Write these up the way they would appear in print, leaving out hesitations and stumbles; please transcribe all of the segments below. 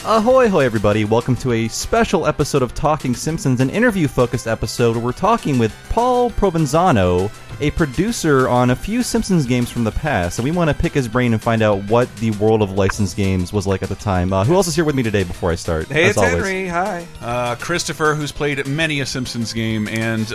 Ahoy, hoy, everybody. Welcome to a special episode of Talking Simpsons, an interview-focused episode where we're talking with Paul Provenzano, a producer on a few Simpsons games from the past, and we want to pick his brain and find out what the world of licensed games was like at the time. Who else is here with me today before I start? Hey, it's always Henry. Hi. Christopher, who's played many a Simpsons game, and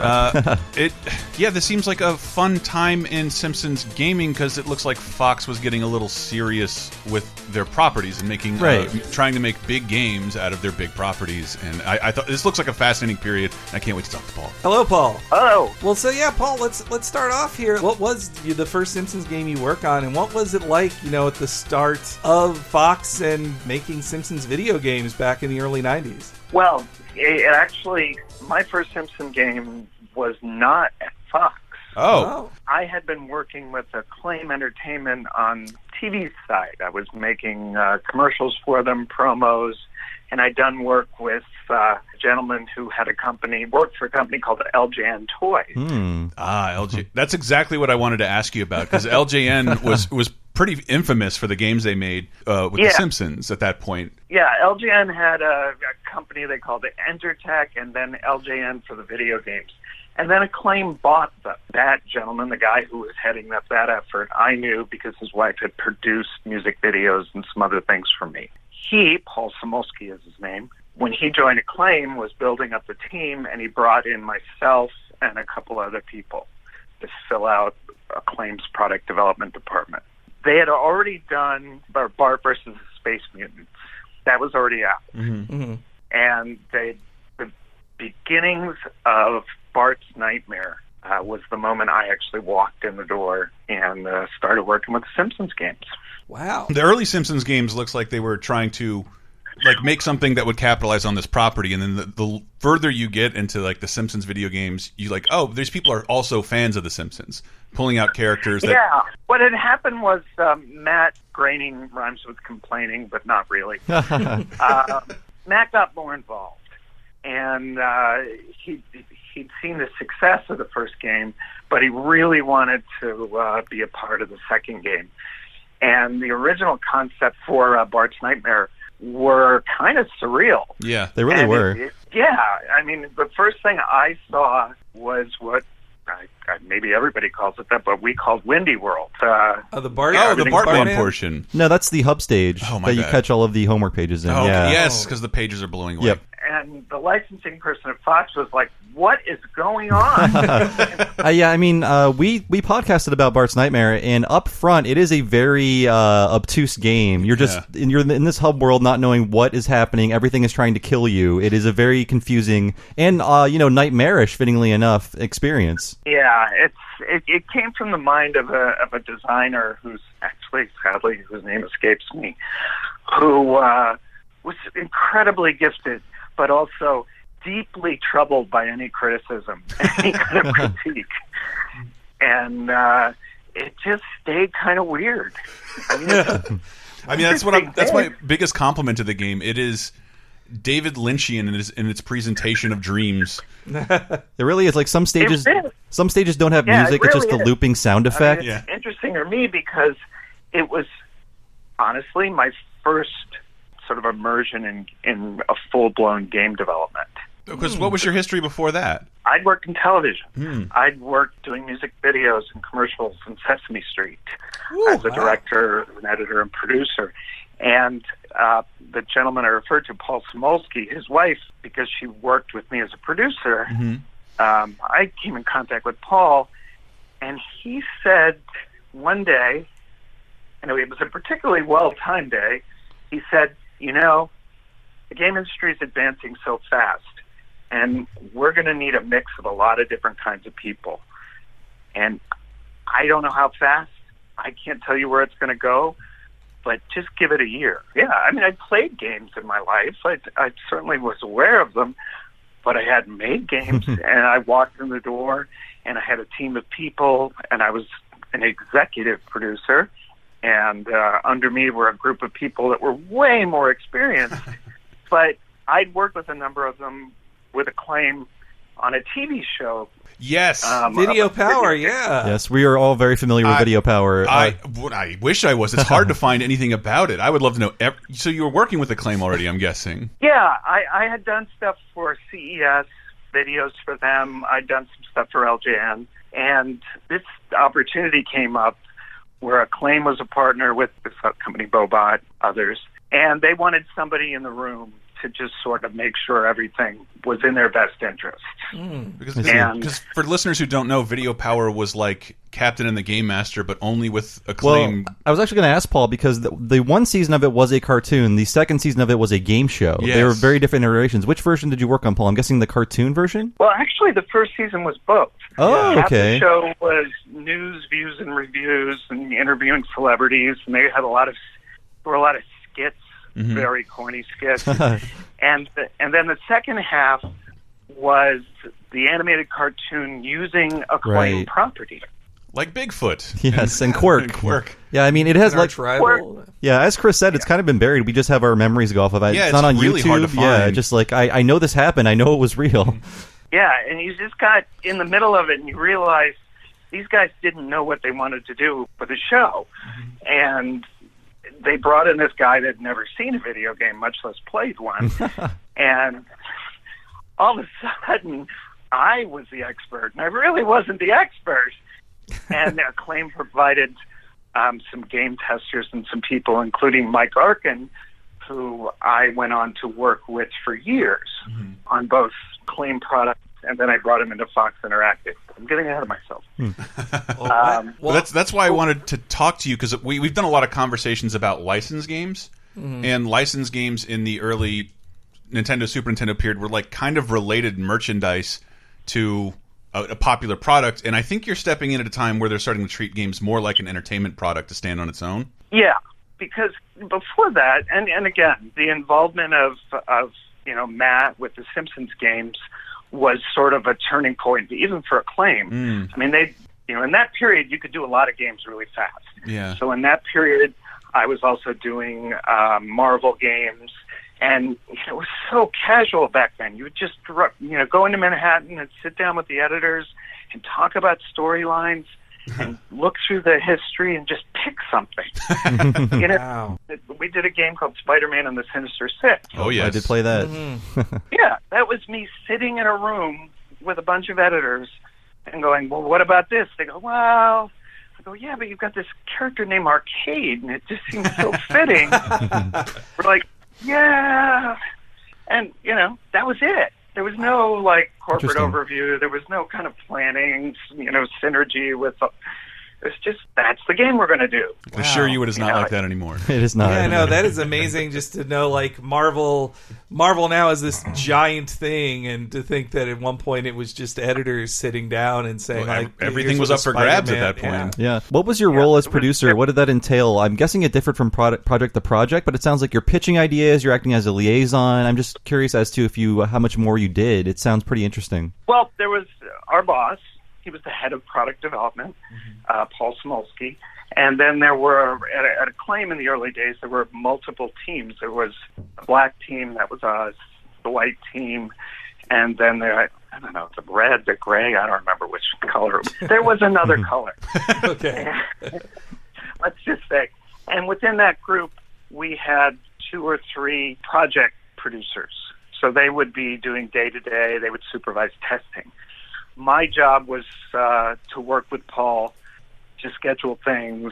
this seems like a fun time in Simpsons gaming because it looks like Fox was getting a little serious with their properties and making trying to make big games out of their big properties, and I thought this looks like a fascinating period. And I can't wait to talk to Paul. Hello, Paul. Hello. Well, so yeah, Paul, let's start off here. What was the first Simpsons game you worked on, and what was it like, at the start of Fox and making Simpsons video games back in the early 90s? Well, it actually, my first Simpson game was not at Fox. Oh. I had been working with Acclaim Entertainment on TV side. I was making commercials for them, promos, and I'd done work with a gentleman who had worked for a company called LJN Toys. LJ. That's exactly what I wanted to ask you about, because LJN was pretty infamous for the games they made with The Simpsons at that point. Yeah, LJN had a company they called Entertech, and then LJN for the video games. And then Acclaim bought them. That gentleman, the guy who was heading up that effort, I knew because his wife had produced music videos and some other things for me. He, Paul Samolsky is his name, when he joined Acclaim, was building up the team, and he brought in myself and a couple other people to fill out Acclaim's product development department. They had already done Bart versus the Space Mutants. That was already out. Mm-hmm. Mm-hmm. And the beginnings of Bart's Nightmare was the moment I actually walked in the door and started working with the Simpsons games. Wow. The early Simpsons games looks like they were trying to make something that would capitalize on this property, and then the further you get into the Simpsons video games, you these people are also fans of the Simpsons, pulling out characters that... Yeah. What had happened was Matt Groening rhymes with complaining, but not really. Matt got more involved, and he'd seen the success of the first game, but he really wanted to be a part of the second game. And the original concept for Bart's Nightmare were kind of surreal. Yeah, they really were. The first thing I saw was what maybe everybody calls it that, but we called Windy World. The Bart one portion. No, that's the hub stage that you catch all of the homework pages in. Oh, yeah. Yes, because the pages are blowing away. Yep. And the licensing person at Fox was like, what is going on? We podcasted about Bart's Nightmare, and up front, it is a very obtuse game. You're you're in this hub world not knowing what is happening. Everything is trying to kill you. It is a very confusing and, nightmarish, fittingly enough, experience. Yeah, it came from the mind of a designer who's actually, sadly, whose name escapes me, who was incredibly gifted, but also deeply troubled by any criticism, any kind of critique. And it just stayed kind of weird. That's my biggest compliment to the game. It is David Lynchian in its presentation of dreams. It really is. Some stages don't have music. It's just the looping sound effect. It's interesting to me because it was honestly my first sort of immersion in a full-blown game development. Because what was your history before that? I'd worked in television. I'd worked doing music videos and commercials in Sesame Street as a director, an editor, and producer. And the gentleman I referred to, Paul Samolsky, his wife, because she worked with me as a producer, I came in contact with Paul, and he said one day, and it was a particularly well-timed day, he said, the game industry is advancing so fast, and we're going to need a mix of a lot of different kinds of people. And I don't know how fast. I can't tell you where it's going to go, but just give it a year. Yeah, I played games in my life. I certainly was aware of them, but I hadn't made games. And I walked in the door, and I had a team of people, and I was an executive producer. And under me were a group of people that were way more experienced. But I'd worked with a number of them with Acclaim on a TV show. Yes. Video Power, yeah. Yes, we are all very familiar with Video Power. I wish I was. It's hard to find anything about it. I would love to know. So you were working with Acclaim already, I'm guessing. Yeah, I had done stuff for CES, videos for them. I'd done some stuff for LJN. And this opportunity came up where Acclaim was a partner with this company, Bobot, others. And they wanted somebody in the room to just sort of make sure everything was in their best interest. Because for listeners who don't know, Video Power was like Captain and the Game Master, but only with Acclaim. Well, I was actually going to ask Paul, because the one season of it was a cartoon. The second season of it was a game show. Yes. They were very different iterations. Which version did you work on, Paul? I'm guessing the cartoon version? Well, actually, the first season was both. Oh, Half okay. the show was news, views, and reviews, and interviewing celebrities, and there were a lot of skits, very corny skits, and then the second half was the animated cartoon using Acclaim property, like Bigfoot. Yes, and Quirk. Quirk. Yeah, I mean, it has like rival. Yeah, as Chris said, it's kind of been buried. We just have our memories go off of it. Yeah, it's not on really YouTube. hard to find. Yeah, just like I know this happened. I know it was real. Yeah, and you just got in the middle of it, and you realize these guys didn't know what they wanted to do for the show, and they brought in this guy that had never seen a video game, much less played one, and all of a sudden, I was the expert, and I really wasn't the expert. And Acclaim provided some game testers and some people, including Mike Arkin, who I went on to work with for years on both Acclaim products, and then I brought him into Fox Interactive. I'm getting ahead of myself. Well, that's why I wanted to talk to you, because we've done a lot of conversations about licensed games, and licensed games in the early Nintendo, Super Nintendo period were like kind of related merchandise to a popular product, and I think you're stepping in at a time where they're starting to treat games more like an entertainment product to stand on its own. Yeah, because before that, and again, the involvement of Matt with the Simpsons games was sort of a turning point, even for Acclaim. I mean, in that period, you could do a lot of games really fast. Yeah. So in that period, I was also doing Marvel games, and it was so casual back then. You would just go into Manhattan and sit down with the editors and talk about storylines and look through the history and just pick something. Wow. We did a game called Spider-Man and the Sinister Six. Oh, yes. I did play that. Yeah, that was me sitting in a room with a bunch of editors and going, well, what about this? They go, well... I go, yeah, but you've got this character named Arcade, and it just seems so fitting. We're like, yeah. And, that was it. There was no, corporate overview. There was no kind of planning, synergy with... It's just, that's the game we're going to do. I assure you it is not like that anymore. It is not. Yeah, no, that is amazing just to know, Marvel now is this giant thing, and to think that at one point it was just editors sitting down and saying, everything was up for grabs at that point. Yeah. What was your role as producer? What did that entail? I'm guessing it differed from project to project, but it sounds like you're pitching ideas, you're acting as a liaison. I'm just curious as to how much more you did. It sounds pretty interesting. Well, there was our boss. He was the head of product development, Paul Smolsky. And then there were, at Acclaim in the early days, there were multiple teams. There was a black team, that was us, the white team, and then I don't know, the red, the gray, I don't remember which color. There was another color. Okay. Let's just say. And within that group, we had 2 or 3 project producers. So they would be doing day-to-day, they would supervise testing. My job was to work with Paul to schedule things,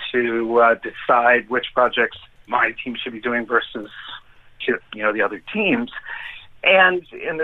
to decide which projects my team should be doing versus the other teams, and in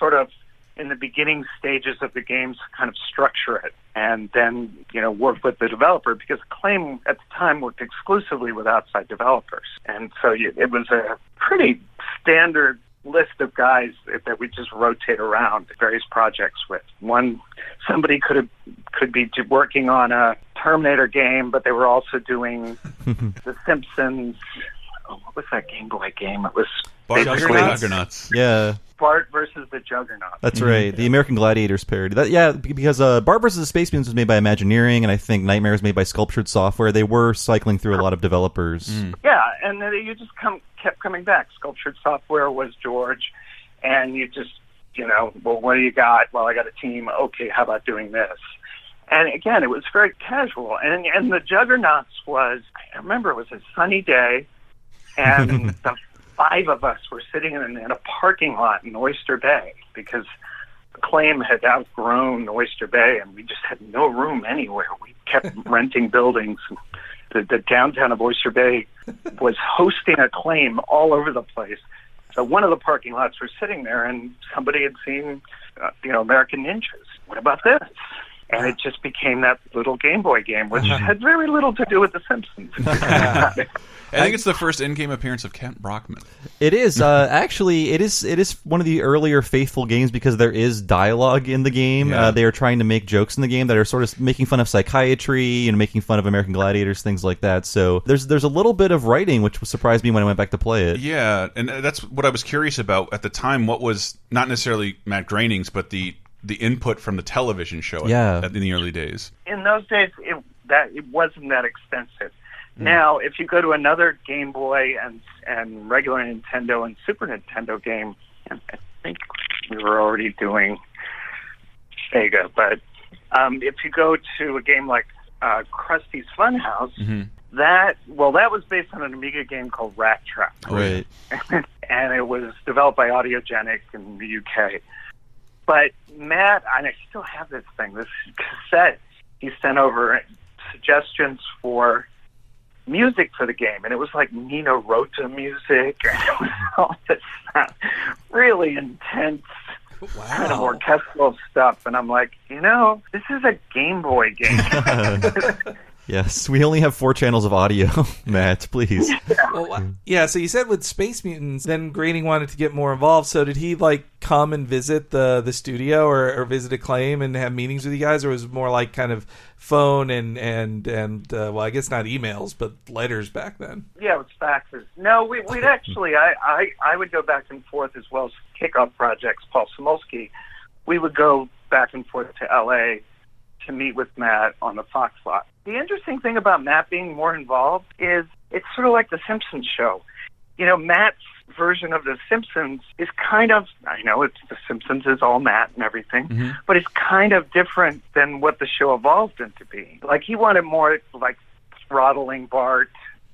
the beginning stages of the games, kind of structure it, and then work with the developer, because Acclaim at the time worked exclusively with outside developers, and so it was a pretty standard list of guys that we just rotate around various projects with. Somebody could be working on a Terminator game, but they were also doing The Simpsons. Oh, what was that Game Boy game? It was Juggernauts. Yeah. Bart versus the Juggernaut. That's right. The American Gladiators parody. Because Bart versus the Space Mutants was made by Imagineering, and I think Nightmare was made by Sculptured Software. They were cycling through a lot of developers. Yeah, and then you just kept coming back. Sculptured Software was George, and you just well, what do you got? Well, I got a team. Okay, how about doing this? And again, it was very casual. And the Juggernauts was, I remember it was a sunny day, and the 5 of us were sitting in a parking lot in Oyster Bay because Acclaim had outgrown Oyster Bay, and we just had no room anywhere. We kept renting buildings. The downtown of Oyster Bay was hosting Acclaim all over the place. So one of the parking lots were sitting there, and somebody had seen, American Ninjas. What about this? And it just became that little Game Boy game, which had very little to do with The Simpsons. I think it's the first in-game appearance of Kent Brockman. It is. Actually, it is one of the earlier faithful games because there is dialogue in the game. Yeah. They are trying to make jokes in the game that are sort of making fun of psychiatry and making fun of American Gladiators, things like that. So there's a little bit of writing, which surprised me when I went back to play it. Yeah, and that's what I was curious about at the time. What was not necessarily Matt Groening's, but the input from the television show in the early days. In those days, it wasn't that expensive. Now, if you go to another Game Boy and regular Nintendo and Super Nintendo game, and I think we were already doing Sega, but if you go to a game like Krusty's Funhouse, that was based on an Amiga game called Rat Trap. Right. And it was developed by Audiogenic in the UK. But Matt, and I still have this cassette, he sent over suggestions for music for the game, and it was like Nino Rota music, and it was all this really intense kind of orchestral stuff, and I'm like, this is a Game Boy game. Yes, we only have 4 channels of audio, Matt, please. So you said with Space Mutants, then Groening wanted to get more involved, so did he come and visit the studio or visit Acclaim and have meetings with you guys, or was it more like kind of phone and I guess not emails, but letters back then? Yeah, it was faxes. No, we'd actually, I would go back and forth as well as kickoff projects, Paul Samulski. We would go back and forth to L.A. to meet with Matt on the Fox lot. The interesting thing about Matt being more involved is it's sort of like The Simpsons show. Matt's version of The Simpsons is kind of, I know it's The Simpsons is all Matt and everything, but it's kind of different than what the show evolved into being. Like, he wanted more like throttling Bart,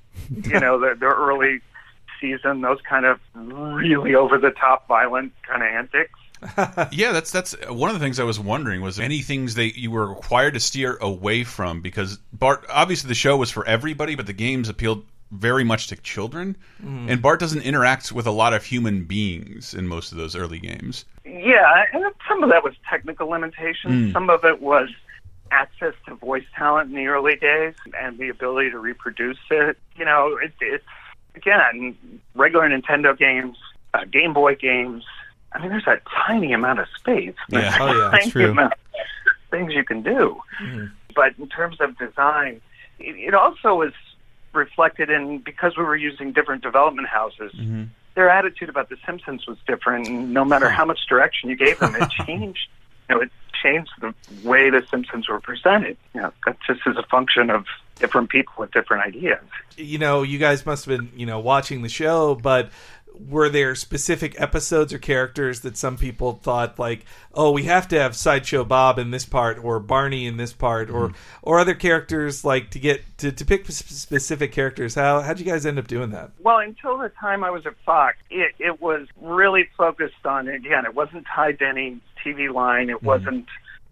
the early season, those kind of really over-the-top violent kind of antics. Yeah, that's one of the things I was wondering was any things that you were required to steer away from, because Bart, obviously the show was for everybody, but the games appealed very much to children, and Bart doesn't interact with a lot of human beings in most of those early games. Yeah, and some of that was technical limitations. Some of it was access to voice talent in the early days and the ability to reproduce it. It's again, regular Nintendo games, Game Boy games. I mean, there's a tiny amount of space. Yeah, that's true. Amount of things you can do. But in terms of design, it also was reflected in, because we were using different development houses, their attitude about The Simpsons was different. And no matter how much direction you gave them, it changed. It changed the way The Simpsons were presented. That just is a function of different people with different ideas. You guys must have been, watching the show, but were there specific episodes or characters that some people thought like, oh, we have to have Sideshow Bob in this part, or Barney in this part, or other characters, like to get to pick specific characters? How'd you guys end up doing that? Well, until the time I was at Fox, it was really focused on, again, it wasn't tied to any TV line, it wasn't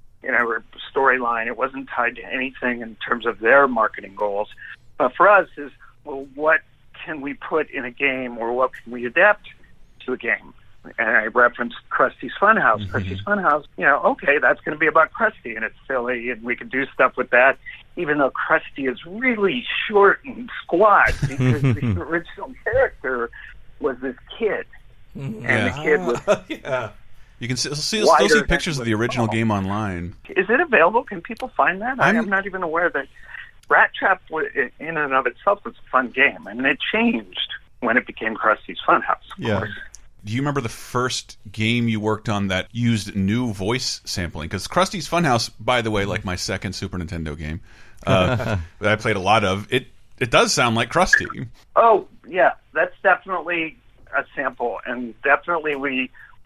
storyline, it wasn't tied to anything in terms of their marketing goals. But for us is, well, what can we put in a game, or what can we adapt to a game? And I referenced Krusty's Funhouse. Krusty's Funhouse, okay, that's going to be about Krusty, and it's silly, and we can do stuff with that, even though Krusty is really short and squat, because the original character was this kid. And the kid was... You can still see pictures of the original game online. Is it available? Can people find that? I'm not even aware that... Rat Trap, in and of itself, was a fun game. I mean, it changed when it became Krusty's Funhouse, of course. Do you remember the first game you worked on that used new voice sampling? Because Krusty's Funhouse, by the way, like my second Super Nintendo game that I played a lot of, it does sound like Krusty. Oh, yeah. That's definitely a sample. And definitely we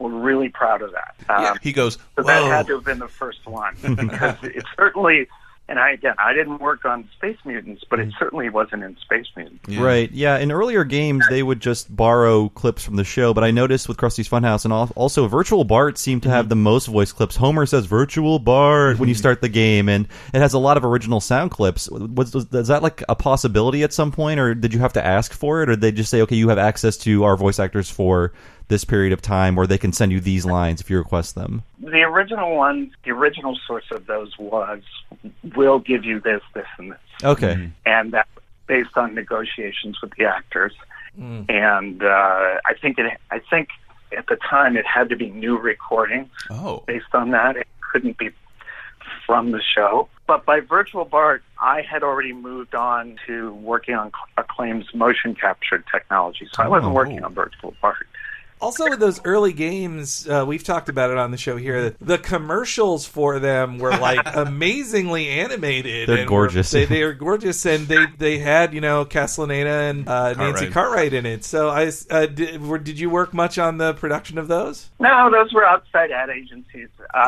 were really proud of that. He goes, so that had to have been the first one, because it certainly, and I didn't work on Space Mutants, but it certainly wasn't in Space Mutants. Yeah. Right, yeah. In earlier games, they would just borrow clips from the show, but I noticed with Krusty's Funhouse and also Virtual Bart seemed to have the most voice clips. Homer says Virtual Bart when you start the game, and it has a lot of original sound clips. Was that like a possibility at some point, or did you have to ask for it, or did they just say, okay, you have access to our voice actors for this period of time, or they can send you these lines if you request them? The original ones, the original source of those was, we'll give you this, this, and this. Okay. And that was based on negotiations with the actors. And I think at the time it had to be new recordings based on that. It couldn't be from the show. But by Virtual Bart, I had already moved on to working on Acclaim's motion capture technology. So I wasn't working on Virtual Bart. Also, with those early games, we've talked about it on the show here, the commercials for them were like amazingly animated. They're gorgeous. They are gorgeous, and they had, Castellaneta and Nancy Cartwright in it. So did you work much on the production of those? No, those were outside ad agencies.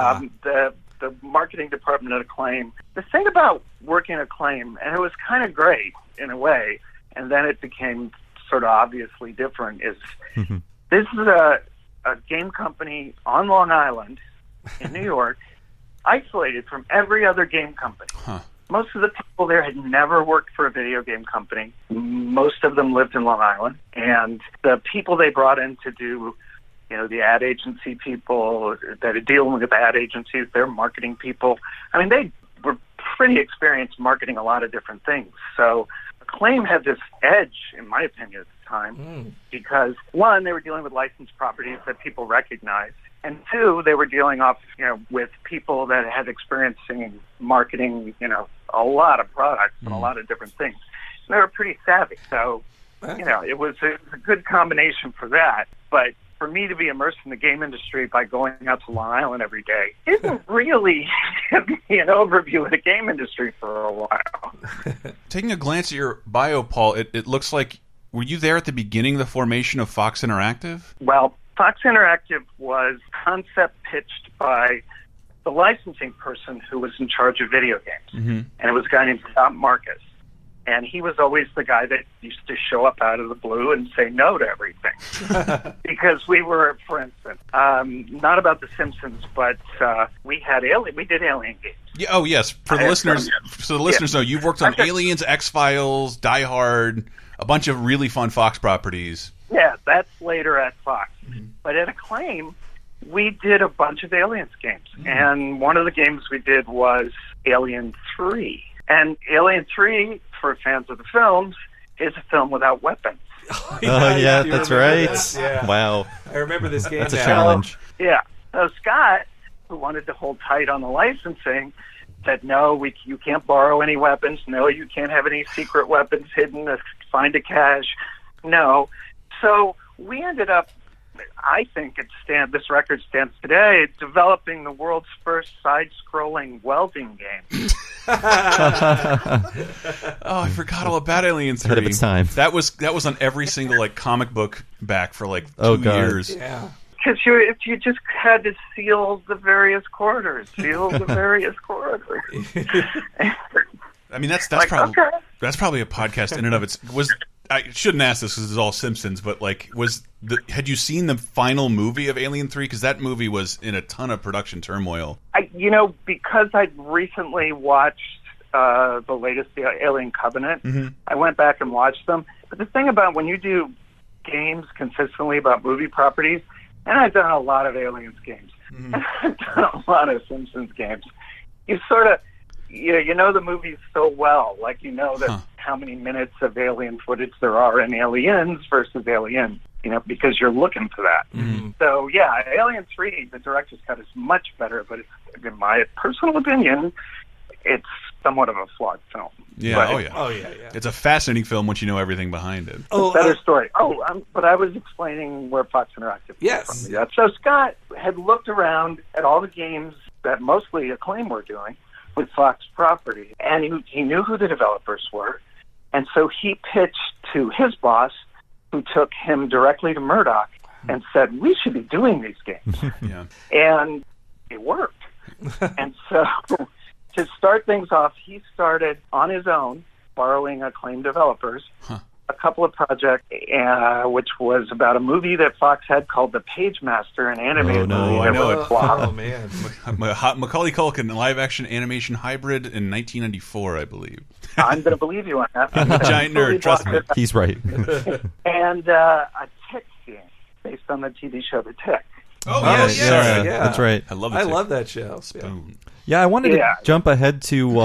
The marketing department at Acclaim. The thing about working at Acclaim, and it was kind of great in a way, and then it became sort of obviously different, is... This is a game company on Long Island in New York, isolated from every other game company. Most of the people there had never worked for a video game company. Most of them lived in Long Island. And the people they brought in to do, the ad agency people that are dealing with ad agencies, their marketing people, they were pretty experienced marketing a lot of different things. So Acclaim had this edge, in my opinion, at the time, because one, they were dealing with licensed properties that people recognized, and two, they were dealing with people that had experience in marketing, a lot of products and a lot of different things. And they were pretty savvy, so it was a good combination for that. But for me to be immersed in the game industry by going out to Long Island every day isn't really giving me an overview of the game industry for a while. Taking a glance at your bio, Paul, it looks like, were you there at the beginning of the formation of Fox Interactive? Well, Fox Interactive was concept pitched by the licensing person who was in charge of video games. And it was a guy named Scott Marcus. And he was always the guy that used to show up out of the blue and say no to everything. Because we were, for instance, not about The Simpsons, but we did Alien games. Yeah, oh, yes. For the listeners, so the listeners know, you've worked on Aliens, X-Files, Die Hard, a bunch of really fun Fox properties. Yeah, that's later at Fox. But at Acclaim, we did a bunch of Aliens games. And one of the games we did was Alien 3. And Alien 3, for fans of the films, is a film without weapons. That's right. Yeah. Wow. I remember this game. That's a challenge. So Scott, who wanted to hold tight on the licensing, said, no, you can't borrow any weapons. No, you can't have any secret weapons hidden to find a cache. No. So we ended up, I think this record stands today, developing the world's first side-scrolling welding game. I forgot all about Alien 3. Ahead of its time. That was on every single comic book back for 2 years. Yeah. Because you just had to seal the various corridors. That's probably a podcast in and of itself. I shouldn't ask this because it's all Simpsons, but had you seen the final movie of Alien 3? Because that movie was in a ton of production turmoil. Because I'd recently watched the latest Alien Covenant, I went back and watched them. But the thing about when you do games consistently about movie properties, and I've done a lot of Aliens games, and I've done a lot of Simpsons games, you sort of, you know the movies so well, how many minutes of alien footage there are in Aliens versus Alien, because you're looking for that. So, Alien 3, the director's cut is much better, but it's, in my personal opinion, it's somewhat of a flawed film. Yeah, It's a fascinating film once you know everything behind it. It's a better story. But I was explaining where Fox Interactive came from. So Scott had looked around at all the games that mostly Acclaim were doing with Fox property, and he knew who the developers were, and so he pitched to his boss, who took him directly to Murdoch, and said, we should be doing these games. Yeah. And it worked. And so to start things off, he started on his own, borrowing acclaimed developers, a couple of projects, which was about a movie that Fox had called The Page Master, an animated movie. I know it. Oh, man. Macaulay Culkin, live-action animation hybrid in 1994, I believe. I'm going to believe you on that. I'm a giant nerd, trust me. He's right. And a Tick game based on the TV show The Tick. Oh, yeah, that's right. I love it. I love that show. Spoon. Yeah, I wanted to jump ahead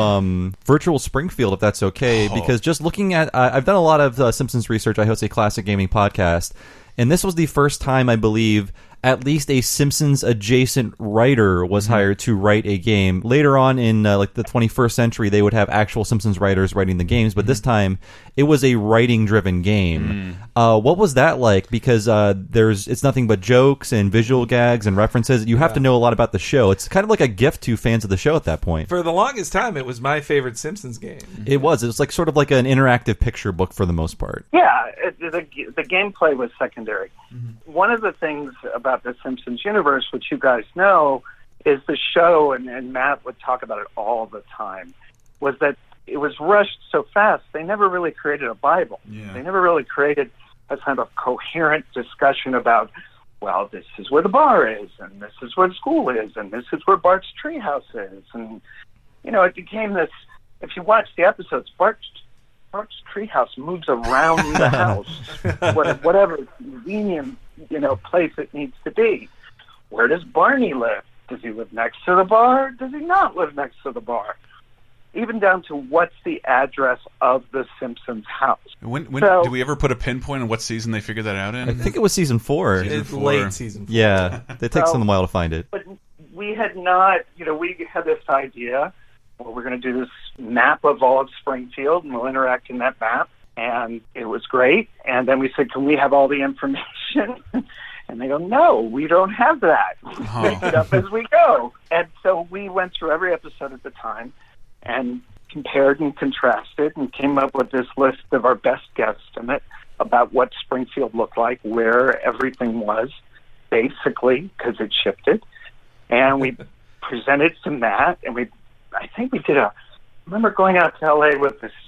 to Virtual Springfield, if that's okay, because just looking at, I've done a lot of Simpsons research. I host a classic gaming podcast, and this was the first time, I believe, at least a Simpsons adjacent writer was hired to write a game. Later on in like the 21st century, they would have actual Simpsons writers writing the games, but this time it was a writing driven game. What was that like? Because it's nothing but jokes and visual gags and references. You have to know a lot about the show. It's kind of like a gift to fans of the show at that point. For the longest time, it was my favorite Simpsons game. It was like sort of like an interactive picture book for the most part. Yeah, the gameplay was secondary. One of the things about the Simpsons universe, which you guys know, is the show, and Matt would talk about it all the time, was that it was rushed so fast, they never really created a Bible. Yeah. They never really created a kind of coherent discussion about, well, this is where the bar is, and this is where the school is, and this is where Bart's treehouse is. And, it became this, if you watch the episodes, Bart's treehouse moves around the house, whatever convenient, place it needs to be. Where does Barney live? Does he live next to the bar? Does he not live next to the bar? Even down to what's the address of the Simpsons house. When do we ever put a pinpoint on what season they figured that out in? I think it was season 4. It's late season 4. Yeah, it takes them a while to find it. But we had not, we had this idea, well, we're going to do this map of all of Springfield, and we'll interact in that map. And it was great. And then we said, can we have all the information? And they go, no, we don't have that. Make it up as we go. And so we went through every episode at the time and compared and contrasted and came up with this list of our best guesstimate about what Springfield looked like, where everything was, basically, because it shifted. And we presented to Matt, and I think we did I remember going out to L.A. with this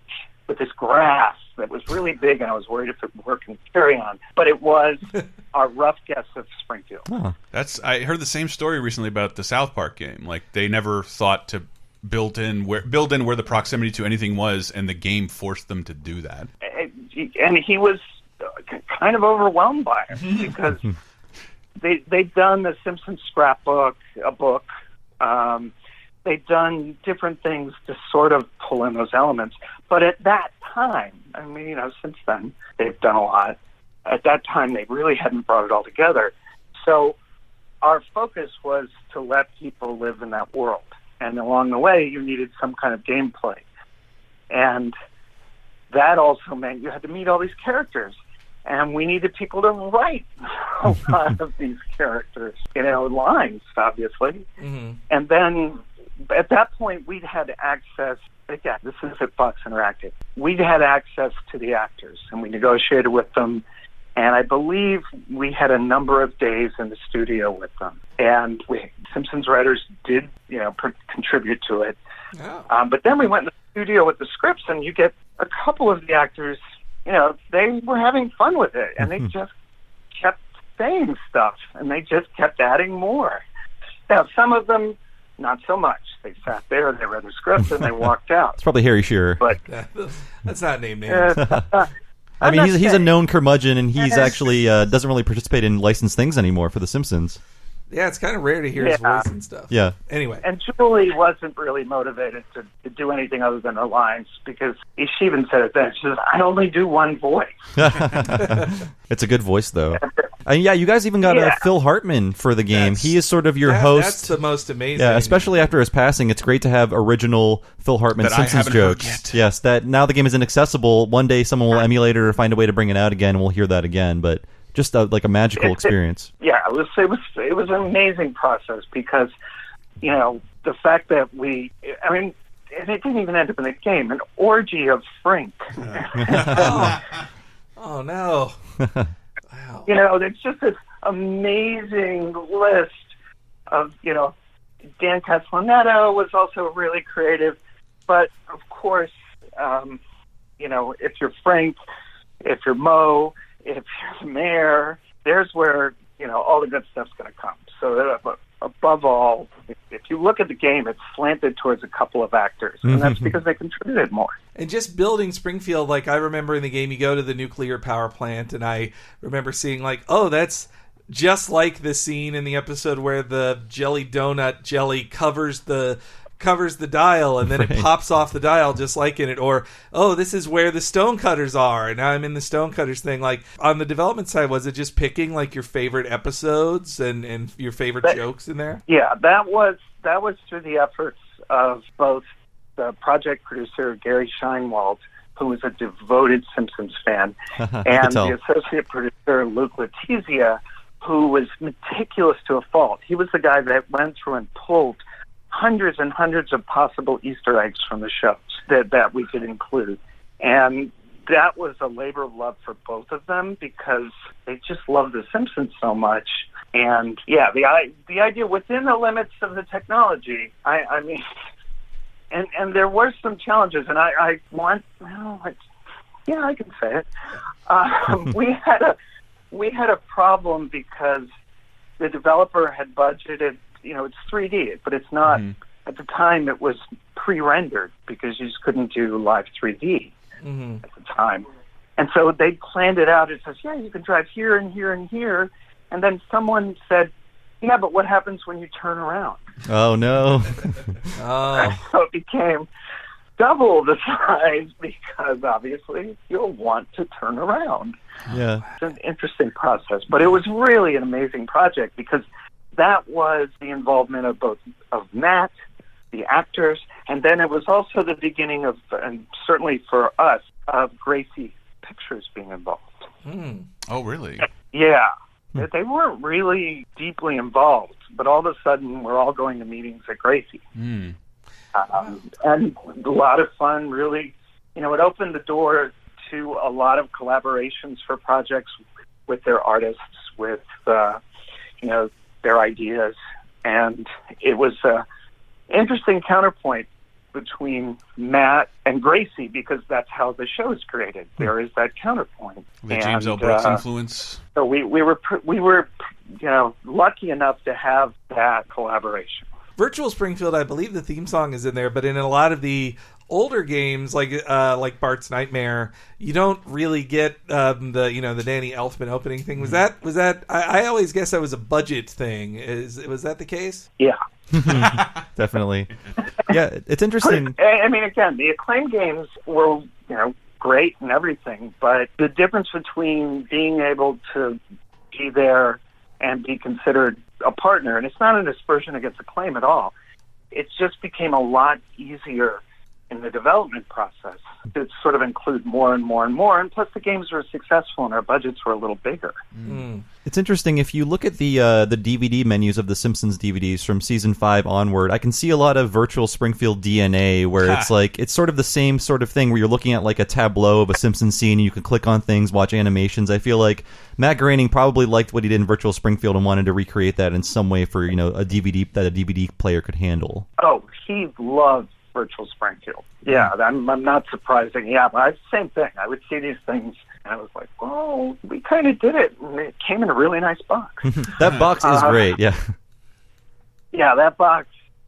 graph that was really big, and I was worried if it would work in Carry-On. But it was our rough guess of Springfield. Huh. I heard the same story recently about the South Park game. Like, they never thought to build in where the proximity to anything was, and the game forced them to do that. And he was kind of overwhelmed by it because they'd done the Simpsons scrapbook, a book. They'd done different things to sort of pull in those elements. But at that time, I mean, since then, they've done a lot. At that time, they really hadn't brought it all together. So our focus was to let people live in that world. And along the way, you needed some kind of gameplay. And that also meant you had to meet all these characters. And we needed people to write a lot of these characters, lines, obviously. Mm-hmm. And then at that point, we'd had access, again, this is at Fox Interactive, we'd had access to the actors, and we negotiated with them. And I believe we had a number of days in the studio with them. And Simpsons writers did, contribute to it. Oh. But then we went in the studio with the scripts, and you get a couple of the actors, they were having fun with it, and they just kept saying stuff, and they just kept adding more. Now, some of them, not so much. They sat there, they read the script, and they walked out. It's probably Harry Shearer. But that's not named names. I mean, he's a known curmudgeon, and he's actually doesn't really participate in licensed things anymore for The Simpsons. Yeah, it's kind of rare to hear his voice and stuff. Yeah. Anyway. And Julie wasn't really motivated to do anything other than her lines, because she even said it then. She says, I only do one voice. It's a good voice, though. And you guys even got Phil Hartman for the game. He is sort of your host. That's the most amazing. Yeah, especially after his passing. It's great to have original Phil Hartman that Simpsons jokes. Yes, that now the game is inaccessible. One day someone will emulate it or find a way to bring it out again, and we'll hear that again. But just like a magical experience. It was an amazing process because, the fact that and it didn't even end up in the game, an orgy of Frink. Oh no. Wow. There's just this amazing list of, Dan Castellaneta was also really creative. But, of course, if you're Frank, if you're Mo, if you're the mayor, there's where, all the good stuff's going to come. So above all, if you look at the game, it's slanted towards a couple of actors, and that's because they contributed more. And just building Springfield, like I remember in the game, you go to the nuclear power plant, and I remember seeing like, oh, that's just like the scene in the episode where the jelly donut jelly covers the dial, and then it pops off the dial just like in it. Or, oh, this is where the stonecutters are, and now I'm in the stonecutters thing. Like, on the development side, was it just picking like your favorite episodes and your favorite jokes in there? Yeah, that was through the efforts of both the project producer Gary Scheinwald, who was a devoted Simpsons fan, and the associate producer Luke Letizia, who was meticulous to a fault. He was the guy that went through and pulled hundreds and hundreds of possible Easter eggs from the shows that we could include. And that was a labor of love for both of them because they just love The Simpsons so much. And, yeah, the idea within the limits of the technology, I mean, and there were some challenges, and I can say it. We had a problem because the developer had budgeted, it's 3D, but it's not, at the time it was pre-rendered because you just couldn't do live 3D at the time. And so they planned it out. It says, yeah, you can drive here and here and here. And then someone said, yeah, but what happens when you turn around? Oh, no. So it became double the size because obviously you'll want to turn around. Yeah. It's an interesting process, but it was really an amazing project because that was the involvement of Matt, the actors, and then it was also the beginning of, and certainly for us, of Gracie Pictures being involved. Oh, really? Yeah. They weren't really deeply involved, but all of a sudden we're all going to meetings at Gracie. And a lot of fun, really. It opened the door to a lot of collaborations for projects with their artists, with, their ideas. And it was an interesting counterpoint between Matt and Gracie because that's how the show is created. There is that counterpoint. The James L. Brooks influence. So we were lucky enough to have that collaboration. Virtual Springfield, I believe the theme song is in there, but in a lot of the older games, like Bart's Nightmare, you don't really get the Danny Elfman opening thing. Was that? I always guess that was a budget thing. Was that the case? Yeah, definitely. Yeah, it's interesting. I mean, again, the Acclaim games were great and everything, but the difference between being able to be there and be considered a partner, and it's not an aspersion against Acclaim at all. It just became a lot easier in the development process to sort of include more and more and more, and plus the games were successful and our budgets were a little bigger. It's interesting, if you look at the DVD menus of the Simpsons DVDs from season 5 onward, I can see a lot of Virtual Springfield DNA where it's sort of the same sort of thing where you're looking at like a tableau of a Simpsons scene and you can click on things, watch animations. I feel like Matt Groening probably liked what he did in Virtual Springfield and wanted to recreate that in some way for a DVD that a DVD player could handle. Oh, he loved Virtual Springfield. Yeah, I'm not surprising. Yeah, but same thing. I would see these things, and I was like, "Oh, we kind of did it." And it came in a really nice box. That box is great. Yeah. Yeah, that box.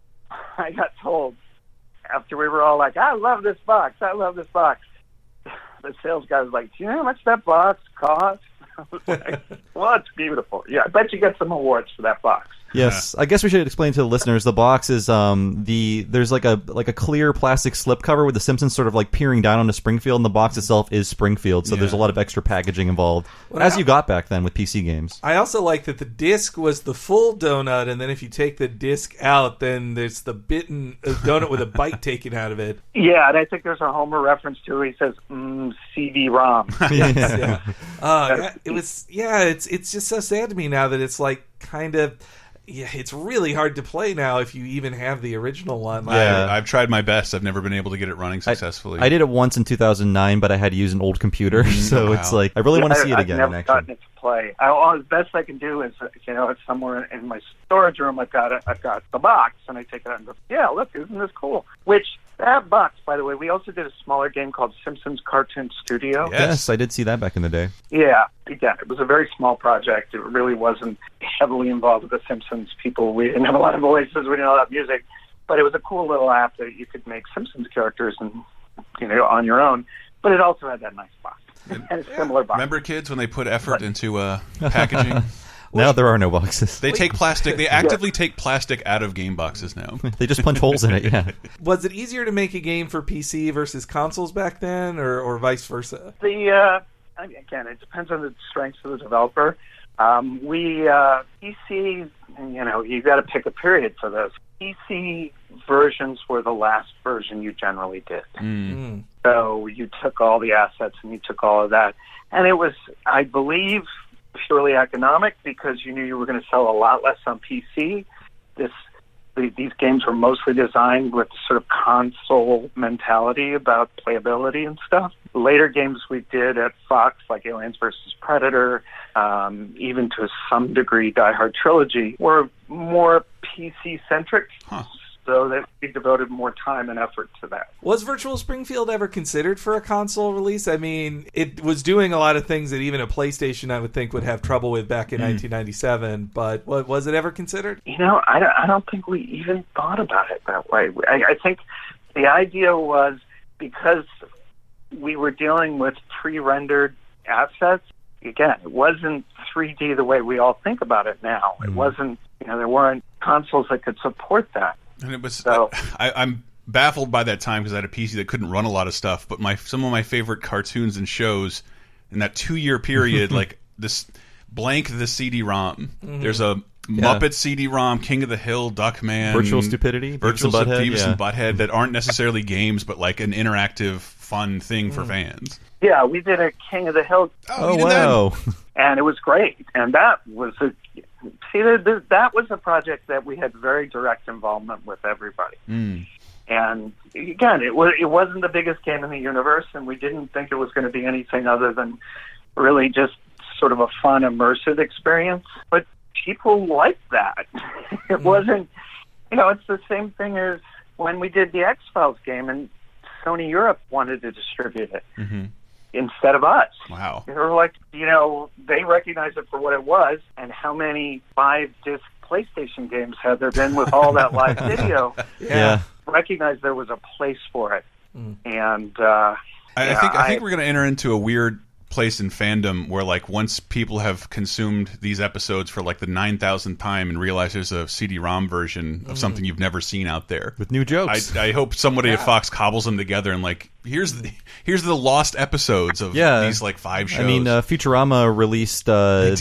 I got told after we were all like, "I love this box. I love this box." The sales guy was like, "Do you know how much that box costs?" I was like, "Well, it's beautiful. Yeah, I bet you get some awards for that box." Yes, I guess we should explain to the listeners. The box is there's like a clear plastic slipcover with the Simpsons sort of like peering down onto Springfield, and the box itself is Springfield. So there's a lot of extra packaging involved, as you got back then with PC games. I also like that the disc was the full donut, and then if you take the disc out, then there's the bitten donut with a bite taken out of it. Yeah, and I think there's a Homer reference to where he says CD-ROM. It's just so sad to me now that it's like kind of. Yeah, it's really hard to play now if you even have the original one. I've tried my best. I've never been able to get it running successfully. I did it once in 2009, but I had to use an old computer, so it's like I really want to see it again. I've never gotten it to play. The best I can do is, it's somewhere in my storage room. I've got the box, and I take it out and go, yeah, look, isn't this cool? Which that box, by the way, we also did a smaller game called Simpsons Cartoon Studio. Yes, I did see that back in the day. Yeah, again, it was a very small project. It really wasn't heavily involved with the Simpsons people. We didn't have a lot of voices. We didn't have music, but it was a cool little app that you could make Simpsons characters and on your own. But it also had that nice box and a similar box. Remember, kids, when they put effort into packaging? Now there are no boxes. They take plastic. They actively take plastic out of game boxes now. They just punch holes in it. Yeah. Was it easier to make a game for PC versus consoles back then, or vice versa? Again, it depends on the strengths of the developer. PC, you got to pick a period for those. PC versions were the last version you generally did. So you took all the assets and you took all of that, and it was, I believe, purely economic because you knew you were going to sell a lot less on PC. These games were mostly designed with sort of console mentality about playability and stuff. Later games we did at Fox, like Aliens vs. Predator, even to some degree Die Hard Trilogy, were more PC-centric. So that we devoted more time and effort to that. Was Virtual Springfield ever considered for a console release? I mean, it was doing a lot of things that even a PlayStation, I would think, would have trouble with back in 1997. But was it ever considered? I don't think we even thought about it that way. I think the idea was because we were dealing with pre-rendered assets. Again, it wasn't 3D the way we all think about it now. It wasn't. There weren't consoles that could support that. And it was. I'm baffled by that time because I had a PC that couldn't run a lot of stuff. But some of my favorite cartoons and shows in that 2-year period, like this Blank the CD-ROM. There's a Muppet CD-ROM, King of the Hill, Duckman, Virtual Stupidity, Beavis and Butthead that aren't necessarily games, but like an interactive, fun thing for fans. Yeah, we did a King of the Hill. Oh wow! And it was great. And that was that was a project that we had very direct involvement with everybody. And again, it wasn't the biggest game in the universe, and we didn't think it was going to be anything other than really just sort of a fun, immersive experience. But people liked that. It wasn't, it's the same thing as when we did the X-Files game, and Sony Europe wanted to distribute it. Instead of us. Wow. They were like, they recognized it for what it was, and how many 5-disc PlayStation games had there been with all that live video? Recognized there was a place for it. And I think we're going to enter into a weird place in fandom where, like, once people have consumed these episodes for like the 9,000th time and realize there's a CD-ROM version of something you've never seen out there with new jokes. I hope somebody at Fox cobbles them together and like here's the lost episodes of these like 5 shows. I mean, Futurama released the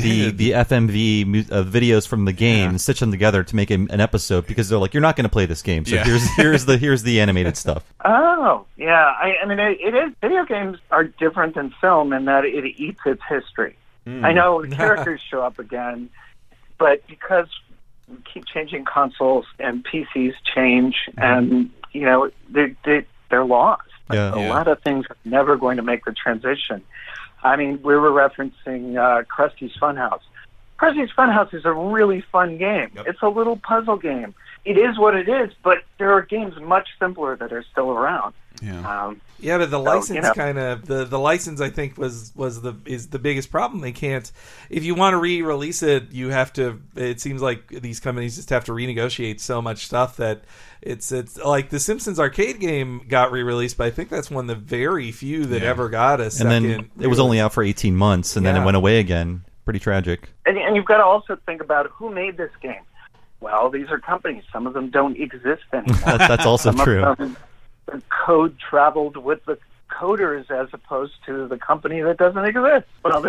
FMV videos from the game and stitched them together to make an episode because they're like, you're not going to play this game, so here's the animated stuff. Oh yeah, I mean it is. Video games are different than film in that it eats its history. I know the characters show up again, but because we keep changing consoles and PCs change, and they're lost. A lot of things are never going to make the transition. I mean, we were referencing Krusty's Funhouse. Krusty's Funhouse is a really fun game. It's a little puzzle game. It is what it is, but there are games much simpler that are still around. But the license the license I think is the biggest problem. They can't, if you want to re-release it, you have to. It seems like these companies just have to renegotiate so much stuff that it's like the Simpsons arcade game got re-released, but I think that's one of the very few that ever got a second. And then it was only out for 18 months, and then it went away again. Pretty tragic. And you've got to also think about who made this game. Well, these are companies. Some of them don't exist anymore. That's also true. Of them, the code traveled with the coders as opposed to the company that doesn't exist. Well,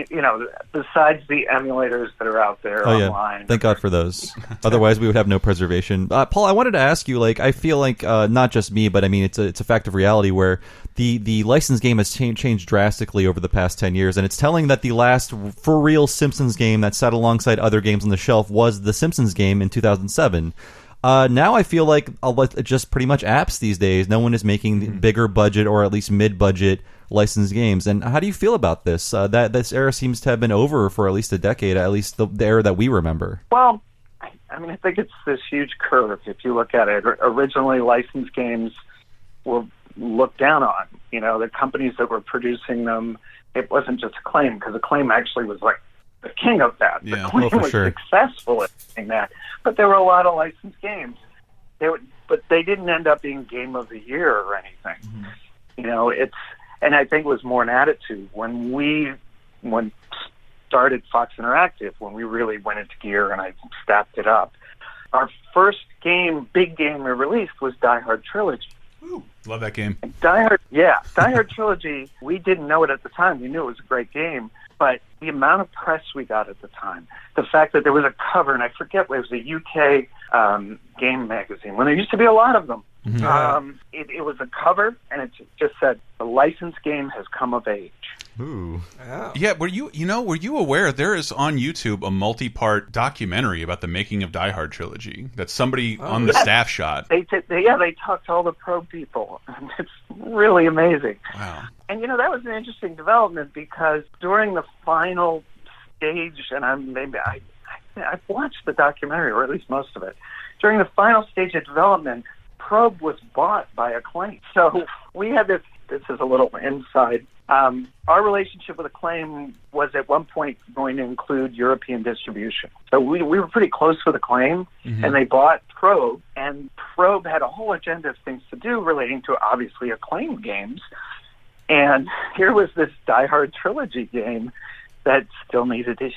besides the emulators that are out there online. Thank God for those. Otherwise, we would have no preservation. Paul, I wanted to ask you, like, I feel like not just me, but I mean, it's a fact of reality where the licensed game has changed drastically over the past 10 years, and it's telling that the last for real Simpsons game that sat alongside other games on the shelf was the Simpsons game in 2007. Now I feel like just pretty much apps these days. No one is making bigger budget or at least mid-budget licensed games. And how do you feel about this? That this era seems to have been over for at least a decade, at least the era that we remember. Well, I mean, I think it's this huge curve. If you look at it, originally licensed games were looked down on. You know, the companies that were producing them, it wasn't just Acclaim, because Acclaim actually was like the king of that. Yeah. Acclaim was successful at doing that. But there were a lot of licensed games. But they didn't end up being Game of the Year or anything. Mm-hmm. You know, and I think it was more an attitude. When started Fox Interactive, when we really went into gear and I stacked it up, our first big game we released was Die Hard Trilogy. Ooh, love that game. Die Hard Trilogy, we didn't know it at the time. We knew it was a great game, but the amount of press we got at the time, the fact that there was a cover, and I forget, it was a UK game magazine, when there used to be a lot of them. Mm-hmm. It was a cover, and it just said, "The licensed game has come of age." Ooh. Oh. Yeah, were you aware there is on YouTube a multi-part documentary about the making of Die Hard Trilogy that somebody on the staff shot? They talked to all the pro people. It's really amazing. Wow. And that was an interesting development, because during the final stage, and I've watched the documentary, or at least most of it. During the final stage of development, Probe was bought by Acclaim. So we had this is a little inside. Our relationship with Acclaim was at one point going to include European distribution. So we were pretty close with Acclaim, mm-hmm. and they bought Probe, and Probe had a whole agenda of things to do relating to, obviously, Acclaim games. And here was this Die Hard Trilogy game that still needed to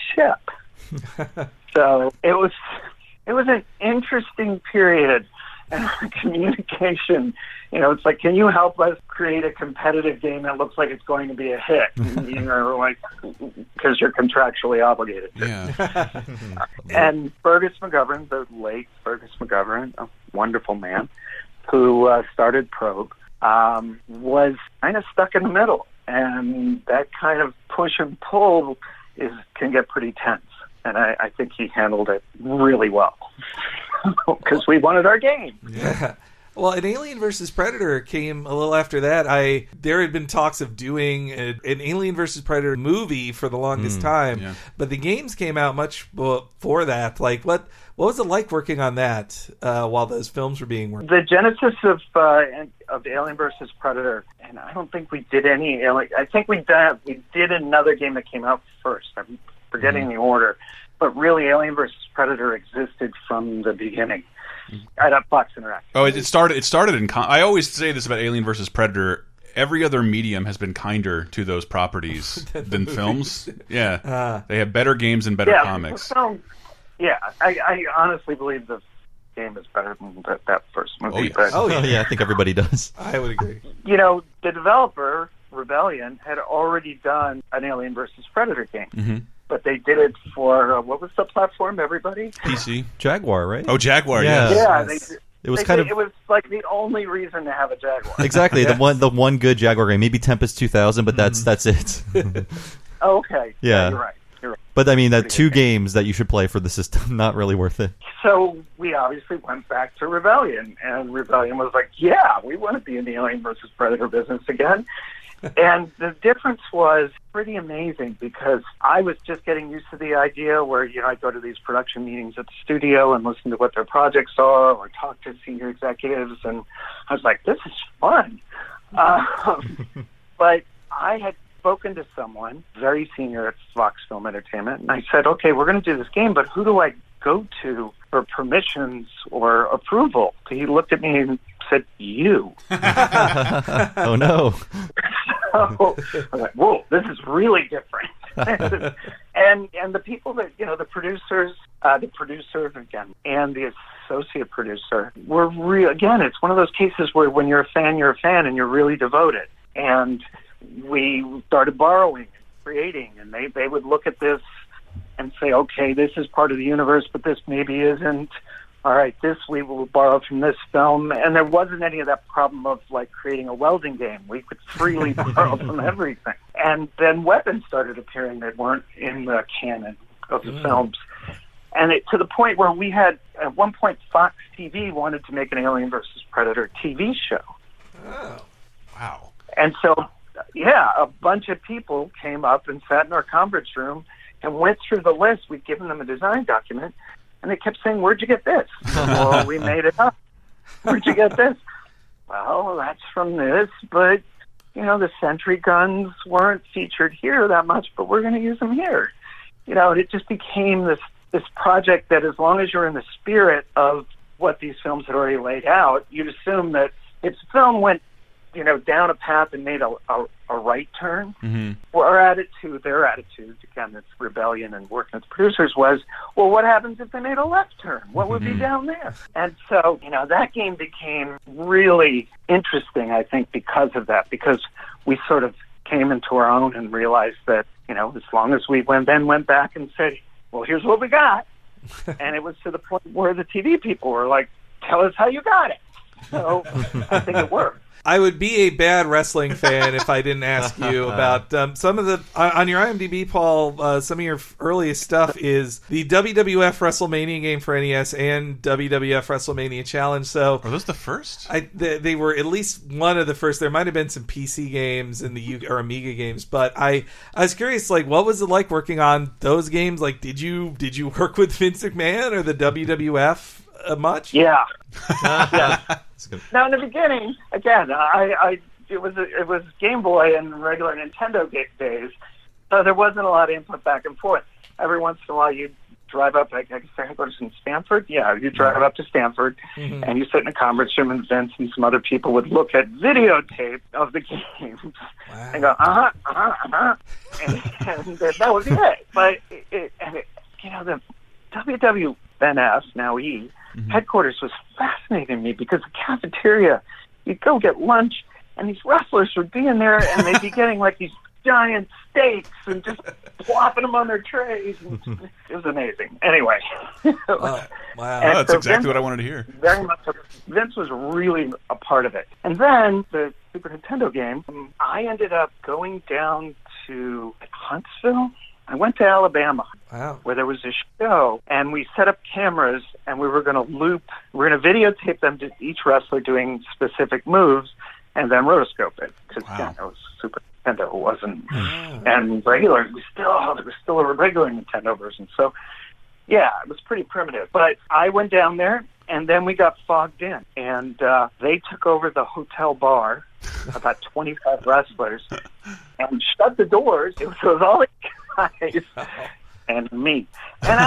ship. So it was an interesting period. And communication, it's like, can you help us create a competitive game that looks like it's going to be a hit? Because you're contractually obligated. Yeah. And Fergus McGovern, the late Fergus McGovern, a wonderful man, who started Probe, was kind of stuck in the middle. And that kind of push and pull can get pretty tense. And I think he handled it really well. Because we wanted our game. Yeah. Well, an Alien vs. Predator came a little after that. There had been talks of doing an Alien vs. Predator movie for the longest time, but the games came out much before that. Like, what was it like working on that while those films were being worked? The genesis of Alien vs. Predator, and I don't think we did any Alien. I think we did another game that came out first. I'm forgetting the order. But really, Alien vs. Predator existed from the beginning at Fox Interactive. Oh, it started in. I always say this about Alien vs. Predator. Every other medium has been kinder to those properties than films. Yeah, they have better games and better comics. I honestly believe the game is better than that first movie. Oh yeah, I think everybody does. I would agree. The developer, Rebellion, had already done an Alien vs. Predator game. Mm-hmm. But they did it for, what was the platform, everybody? PC. Jaguar, right? Oh, Jaguar, yeah. Yes. It was it was like the only reason to have a Jaguar. Exactly, the one good Jaguar game. Maybe Tempest 2000, but that's it. Oh, okay. Yeah. You're right. But I mean, that two games that you should play for the system, not really worth it. So we obviously went back to Rebellion, and Rebellion was like, yeah, we want to be in the Alien versus Predator business again. And the difference was pretty amazing, because I was just getting used to the idea where, I'd go to these production meetings at the studio and listen to what their projects are, or talk to senior executives, and I was like, this is fun. But I had spoken to someone very senior at Fox Film Entertainment, and I said, okay, we're going to do this game, but who do I go to for permissions or approval? He looked at me and said, you. Oh, no. So I was like, whoa, this is really different. and the people that, the producers, the producer, again, and the associate producer were real. Again, it's one of those cases where when you're a fan, and you're really devoted. And we started borrowing and creating, and they would look at this and say, okay, this is part of the universe, but this maybe isn't. all right, this we will borrow from this film. And there wasn't any of that problem of like creating a welding game. We could freely borrow from everything. And then weapons started appearing that weren't in the canon of the films. And to the point where we had, at one point, Fox TV wanted to make an Alien versus Predator TV show. Oh, wow. And so, yeah, a bunch of people came up and sat in our conference room and went through the list. We'd given them a design document, and they kept saying, "Where'd you get this?" Well, we made it up. "Where'd you get this?" Well, that's from this, but, the Sentry guns weren't featured here that much, but we're going to use them here. It just became this project that, as long as you're in the spirit of what these films had already laid out, you'd assume that if the film went, down a path and made a right turn, their attitude, again, it's rebellion and working with the producers, was, well, what happens if they made a left turn? What would be down there? And so, that game became really interesting, I think, because of that, because we sort of came into our own and realized that, as long as we went back and said, well, here's what we got. And it was to the point where the TV people were like, tell us how you got it. So I think it worked. I would be a bad wrestling fan if I didn't ask you about some of the on your IMDb, Paul. Some of your earliest stuff is the WWF WrestleMania game for NES and WWF WrestleMania Challenge. So are those the first? They were at least one of the first. There might have been some PC games in or Amiga games, but I was curious, like, what was it like working on those games? Like, did you work with Vince McMahon or the WWF much? Yeah. Yeah. Now, in the beginning, again, it was Game Boy and regular Nintendo days, so there wasn't a lot of input back and forth. Every once in a while, you'd drive up, I guess headquarters in Stanford? Yeah, you drive up to Stanford, and you sit in a conference room, and Vince and some other people would look at videotape of the games and go, and that was it. But, the WWNF, now E, headquarters was fascinating to me because the cafeteria, you'd go get lunch, and these wrestlers would be in there, and they'd be getting like these giant steaks and just plopping them on their trays. And it was amazing. Anyway. Wow. That's so exactly what I wanted to hear. Very much. Vince was really a part of it. And then the Super Nintendo game, I ended up going down to Huntsville. I went to Alabama, where there was a show, and we set up cameras, and we were going to videotape them, each wrestler doing specific moves, and then rotoscope it, because it was Super Nintendo. It wasn't, and regular. There was still a regular Nintendo version. So, yeah, it was pretty primitive. But I went down there, and then we got fogged in, and they took over the hotel bar, about 25 wrestlers, and shut the doors. It was all guys and me. And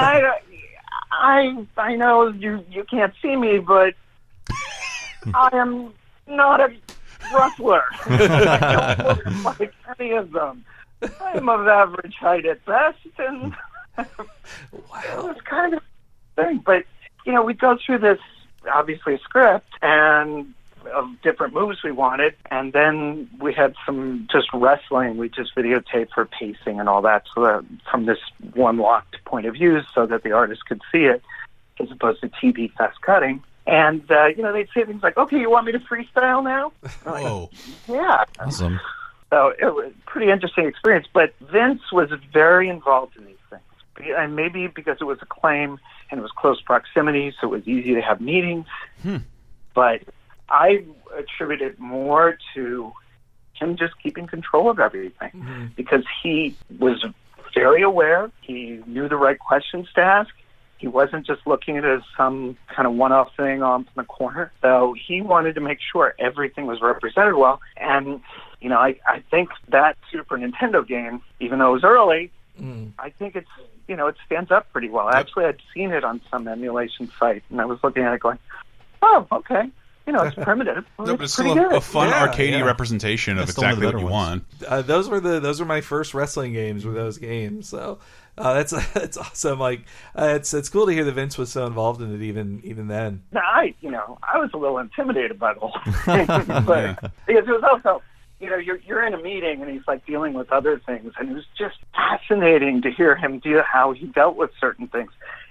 I know you can't see me, but I am not a wrestler. I don't look like any of them. I am of average height at best, and it was kind of a thing. But, we'd go through this, obviously, script, and of different moves we wanted, and then we had some just wrestling. We just videotaped for pacing and all that, so that from this one locked point of view, so that the artist could see it, as opposed to TV fast cutting. And they'd say things like, "Okay, you want me to freestyle now?" Oh, yeah, awesome. So it was a pretty interesting experience. But Vince was very involved in these things, and maybe because it was Acclaim and it was close proximity, so it was easy to have meetings. But I attribute it more to him just keeping control of everything, because he was very aware. He knew the right questions to ask. He wasn't just looking at it as some kind of one-off thing on the corner. So he wanted to make sure everything was represented well. And, I think that Super Nintendo game, even though it was early, I think it stands up pretty well. Actually, I'd seen it on some emulation site, and I was looking at it going, oh, okay. It's primitive. No, but it's still a fun arcadey representation of exactly what you want. Those were my first wrestling games. Were those games? So that's awesome. Like it's cool to hear that Vince was so involved in it even then. Now, I was a little intimidated by the whole thing, but because it was also you're in a meeting and he's like dealing with other things, and it was just fascinating to hear him how he dealt with certain things.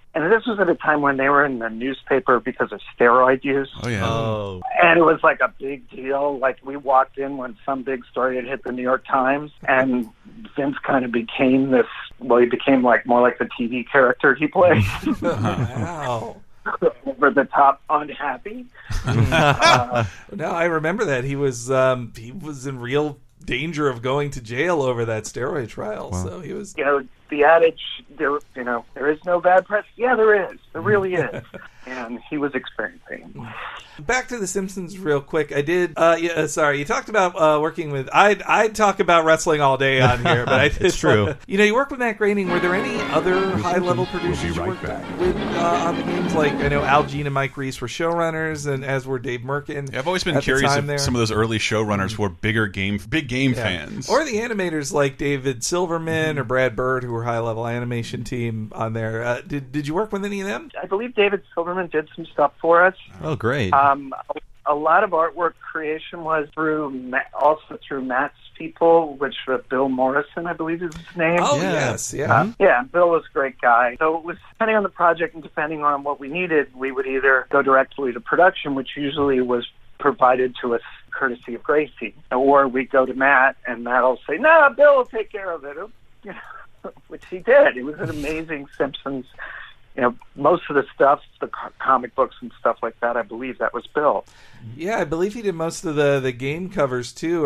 And this was at a time when they were in the newspaper because of steroid use. Oh, yeah. Oh. And it was like a big deal. Like, we walked in when some big story had hit the New York Times, and Vince kind of became this, well, he became like more like the TV character he played. Wow. Over the top unhappy. No, I remember that. He was in real danger of going to jail over that steroid trial. Wow. So he was. You know, the adage, there is no bad press. Yeah, there is. There really is. And he was experiencing. Back to The Simpsons real quick. I did. Sorry, you talked about working with. I'd talk about wrestling all day on here, but I did. It's true. You worked with Matt Groening. Were there any other high-level producers you worked with on the games? Like, I know Al Jean and Mike Reese were showrunners, and as were Dave Merkin. Yeah, I've always been at the curious time if some of those early showrunners were big game fans. Or the animators like David Silverman or Brad Bird, who were high-level animation team on there. Did you work with any of them? I believe David Silverman did some stuff for us. Oh, great. A lot of artwork creation was also through Matt's people, which was Bill Morrison, I believe is his name. Oh, Yeah. yes, yeah. Yeah, Bill was a great guy. So it was depending on the project and depending on what we needed, we would either go directly to production, which usually was provided to us courtesy of Gracie, or we'd go to Matt, and Matt will say, "No, Bill will take care of it," which he did. It was an amazing Simpsons. Most of the stuff, the comic books and stuff like that, I believe that was Bill. Yeah, I believe he did most of the game covers too,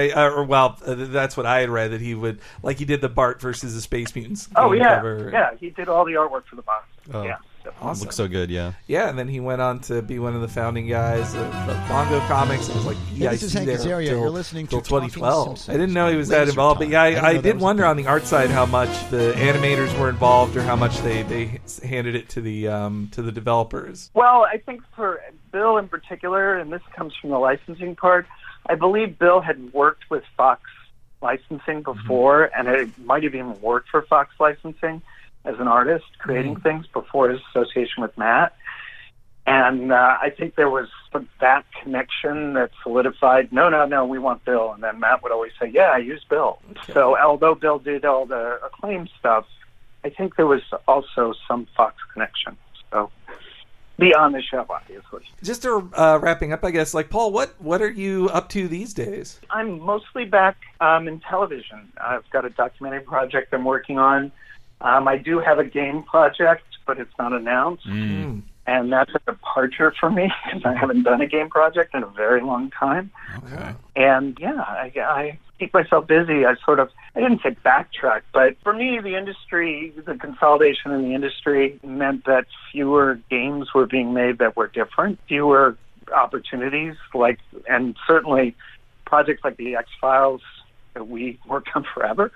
that's what I had read, that he would, like, he did the Bart versus the Space Mutants game cover. Yeah, he did all the artwork for the box. Oh. Yeah. Awesome. Looks so good, yeah. Yeah, and then he went on to be one of the founding guys of Bongo Comics. It was like EIC this is Hank there Azaria. till You're listening to 2012. Talking I didn't know he was that Laser involved, but Time. yeah, I didn't I know did that wonder was on the art side how much the animators were involved or how much they handed it to the developers. Well, I think for Bill in particular, and this comes from the licensing part, I believe Bill had worked with Fox Licensing before, and it might have even worked for Fox Licensing as an artist, creating things before his association with Matt. And I think there was that connection that solidified, no, we want Bill. And then Matt would always say, yeah, I use Bill. Okay. So although Bill did all the Acclaim stuff, I think there was also some Fox connection. So beyond the show, obviously. Just to wrapping up, I guess, like, Paul, what are you up to these days? I'm mostly back in television. I've got a documentary project I'm working on. I do have a game project, but it's not announced. And that's a departure for me because I haven't done a game project in a very long time. Okay. And yeah, I keep myself busy. I didn't say backtrack, but for me, the industry, the consolidation in the industry meant that fewer games were being made that were different, fewer opportunities, and certainly projects like the X-Files that we worked on forever.